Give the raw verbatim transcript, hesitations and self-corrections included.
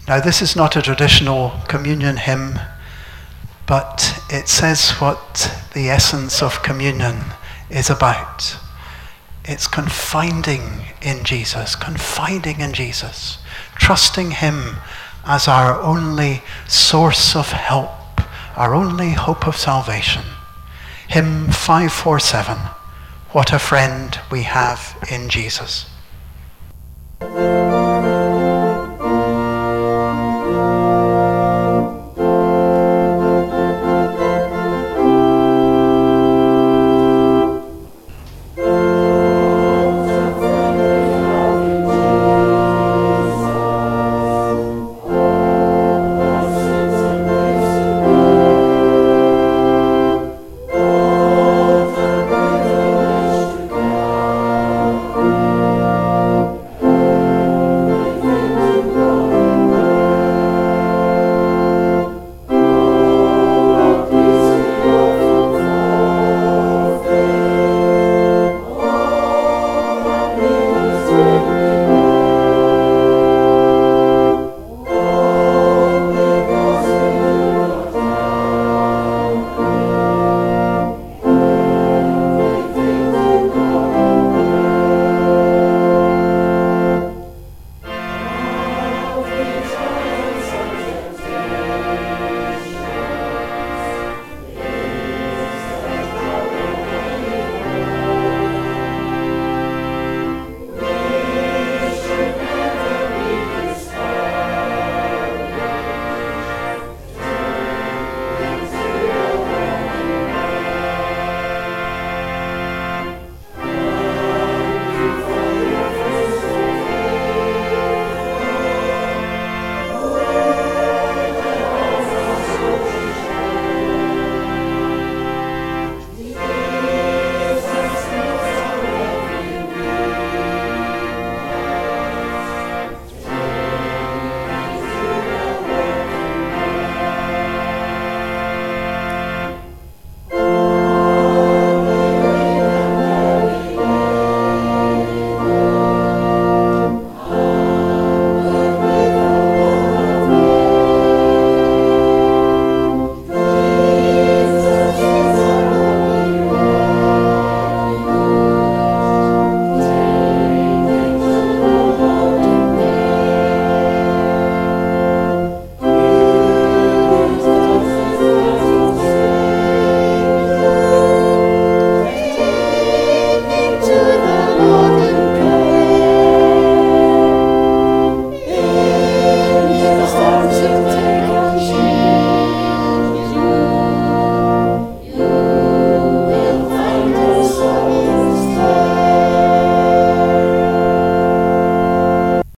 Now, this is not a traditional communion hymn, but it says what the essence of communion is about. It's confiding in Jesus, confiding in Jesus, trusting him as our only source of help, our only hope of salvation. Hymn five forty-seven, What a Friend We Have in Jesus. To